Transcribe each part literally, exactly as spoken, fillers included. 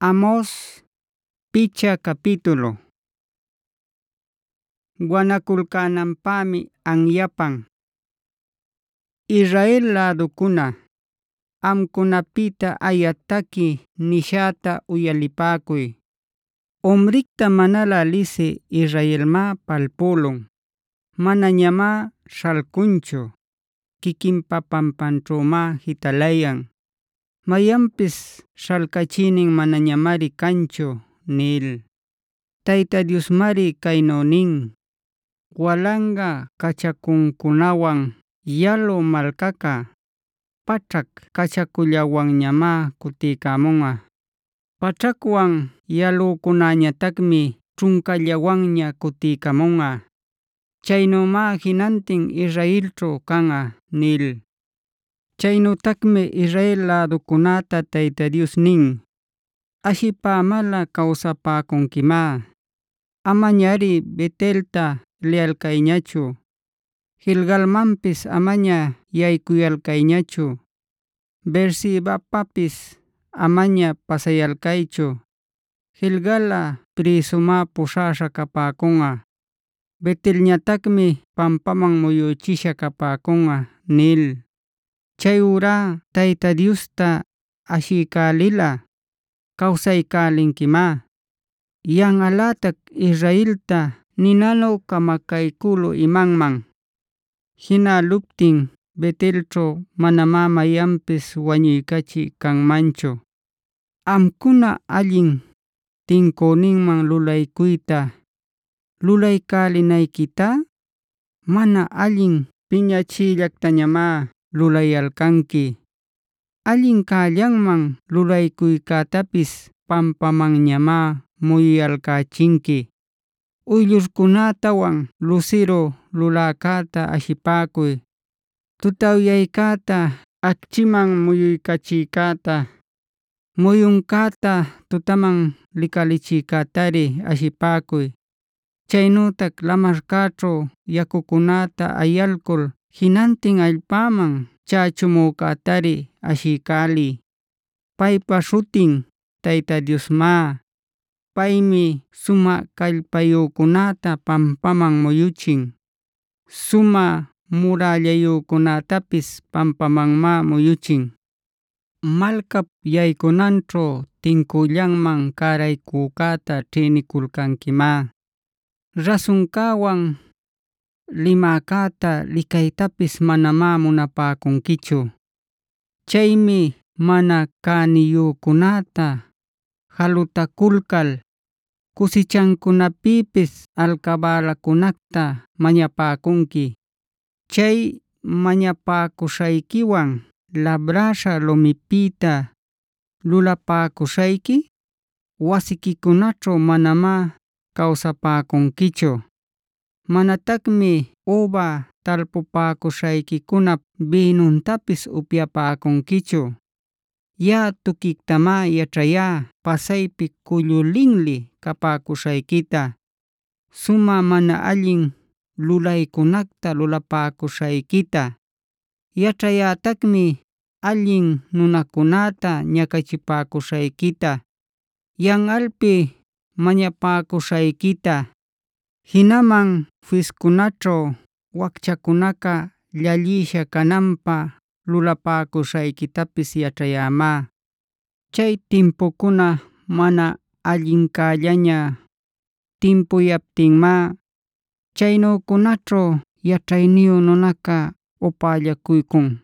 Amos picha capítulo. Guanakulkananpami anyapan. Israel ladukuna, amkunapita ayataki nishata uyalipakuy. Umrikta manala lisi Israelma palpulun. Manañama shalkunchu. Kikinpa pampanchuma hitalayan. Mayampis shalkachinin manañamari kanchu nil. Tayta Diosmari kaynu nin. Walanga kachakunkunawan yalu malkaka pachak kachakullawanñama kutikamunga. Pachakwan yalukunañatakmi chunkallawanña kutikamunga. Chaynuma jinantin Israelchu kanga nil. Chaynutakmi Israel ladukunata Tayta Dios nin. Ashipamala kawsapakunkima. Amañari Betelta liyalkayñachu. Gilgalmanpis amaña yaykuyalkayñachu. Beersebapapis amaña pasayalkaychu. Gilgala prisuma pushasha kapakunga. Betelñatakmi pampaman muyuchisha kapakunga nil. Chayura Tayta Diosta ashikalila kawsaykallinkima. Yanalatak Israelta ninanu kamakaykulu imanman. Hinaluptin Betelchu manama mayanpis wañuykachi kanmanchu. Amkuna allin tinkuninman lulaykuyta lulaykalinaykita mana allin piñachillaktañama lulayalkanki. Allin kallanman lulaykuytatapis pampamanñama muyuyalkachinki. Uyllurkunatawan lucero lulakata ashipakuy. Tutawiaykata akchiman muyuykachiykata. Muyunkata tutaman likalichiykatari ashipakuy. Chaynutak lamarkaćhu yakukunata ayalkul jinantin allpaman chachumukatari ashikali. Paypa shutin Tayta Diosma. Paymi suma kallpayukunata pampaman muyuchin. Suma murallayukunatapis pampamanma muyuchin. Malkap yaykunanćhu tinkullanman karaykukata ćhinikulkankima. Rasunkawan limakata likaytapis manama munapakunkichu. Chaymi mana kaniyukunata halutakulkal kusichankunapipis alcabalakunakta mañapakunki. Chay mañapakushaykiwan labrasha lumipita lulapakushayki wasikikunaćhu manama kawsapakunkichu. Manatakmi uva talpupakushaykikunap binuntapis upyapakunkichu. Ya tukiktama yachaya pasaypi kullu linli kapakushaykita. Suma mana allin lulaykunakta lulapakushaykita. Yachayatakmi allin nunakunata ñakachipakushaykita. Yanqalpi mañapakushaykita. Hinaman fieskunaćhu wakchakunaka llallisha kananpa lulapakushaykitapis yachayama. Chay timpukuna mana allinkallaña timpuyaptinma chaynukunaćhu yachayniyu nunaka upallakuykun.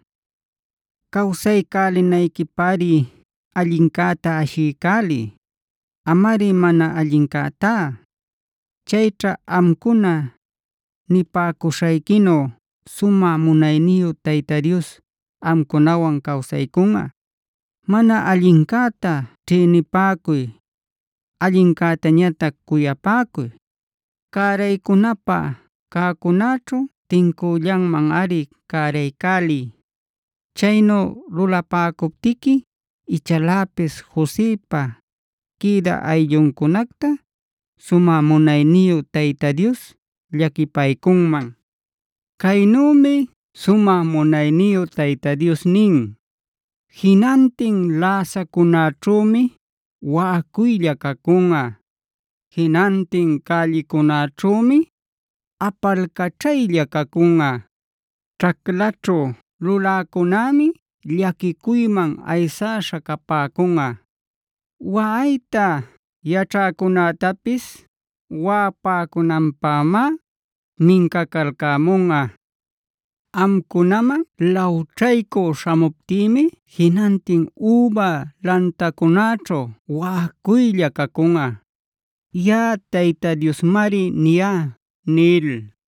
Kawsaykalinaykipari allinkata ashiykali. Amari mana allinkata. Chaytra amkuna nipakushaykinu suma munayniyu Tayta Dios amkunawan kawsaykunga. Mana allinkata ćhinipakuy. Allinkatañatak kuyapakuy. Karaykunapa kakunaćhu tinkullanman ari karaykali. Chaynu lulapakuptiki ichalapis Josepa kida ayllunkunakta suma munayniyu Tayta Dios llakipaykunman. Kaynumi suma munayniyu Tayta Dios nin. Jinantin lasakunaćhumi waꞌakuylla kakunꞌa. Jinantin kallikunäćhuumi apalkaćhaylla kakunꞌa. Ćhaklaćhu luläkunämi llakikuyman aysaśha kapäkunꞌa. Waꞌayta yaćhäkunätapis waꞌapäkunanpämá minkakalkämunꞌa. Amkunaman lawćhayku śhamuptïmi jinantin uva lantakunaćhu waꞌakuylla kakunꞌa. Yaꞌa Tayta Diosmari niyá” nil.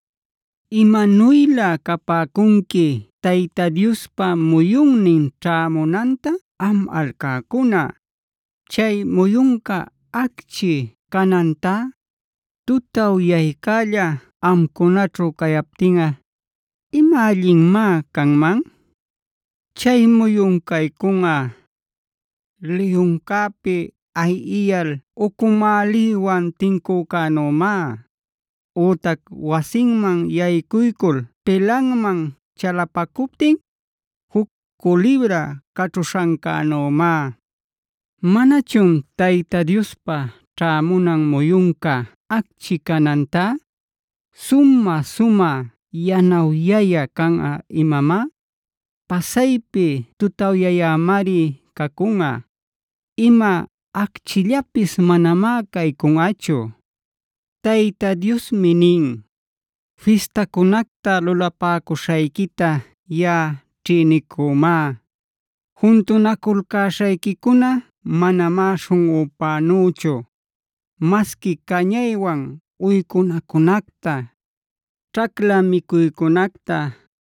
Imanuyla kapäkunki Tayta Diospa muyunnin ćhämunanta am alcäkuna. Chay muyunqa akchi kanantá tutawyaycalla amkunaćhu kayaptinꞌa ¿ima allinmá kanman? Chay muyun kaykunꞌa liyunkapi ayiyal ukumäliywan tinkükanumá, ütac wasinman yaykuykul pilanman chalapakuptin huk culebra kaćhuśhankanumá. ¿Manachun Tayta Diospa ćhämunan muyunqa akchi kanantá suma-suma yanawyaya kanꞌa imamá? Pasaypi tutawyayämari kakunꞌa. Ima akchillapis manamá kaykunꞌachu. Tayta Diosmi nin: “Fistakunacta lulapäcuśhaykita yaꞌa ćhïnikumá. Juntunakulcäśhaykikuna manamá śhunꞌupänüchu. Maski cañaywan uykunakunacta, ćhakla mikuykunacta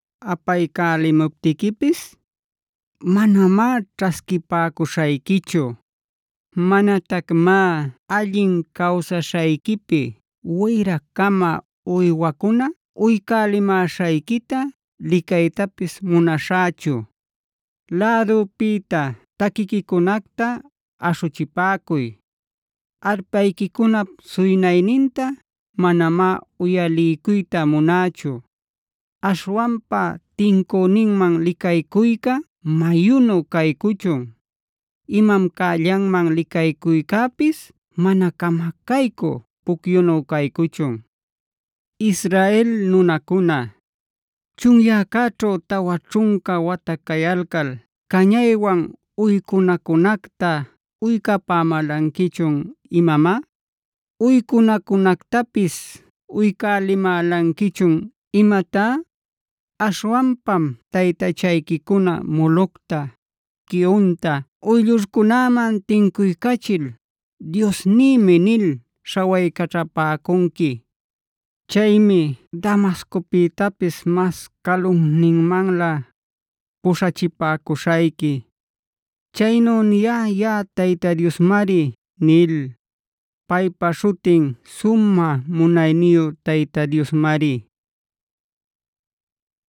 apaycälimuptiquipis manamá ćhaskipäcuśhaykichu. Manatacmá allin kawsaśhayquipi wayra-kama uywakuna uykalimäśhaykita licaytapis munashächu. Lädupïta taquiquikunacta ashuchipäcuy. Arpayquicunap suynayninta manamá uyaliycuyta munächu. Aśhwanpa tincüninman licaycuyqa mayunu kaykuchun. Imam cällanman licaycuycäpis mana kamakayku pukyunu kaykuchun. Israel nunakuna, chunyäkaćhu tawa ćhunka wata kayalkal cañaywan uykunakunacta uycapämälankichun imamá? Uykunakunactapis uykalimälankichun imatá? Aśhwanpam taytachaykikuna Molocta, Quionta uyllurkunaman tincuycachil Diosnïmi nil śhawaykaćhapäkunki. Chaymi Damascopïtapis mas kalunninmanlä puśhachipäcuśhayki. Chaynu niyá yaꞌa Tayta Diosmari” nil. Paypa śhutin sumä munayniyu Tayta Diosmari.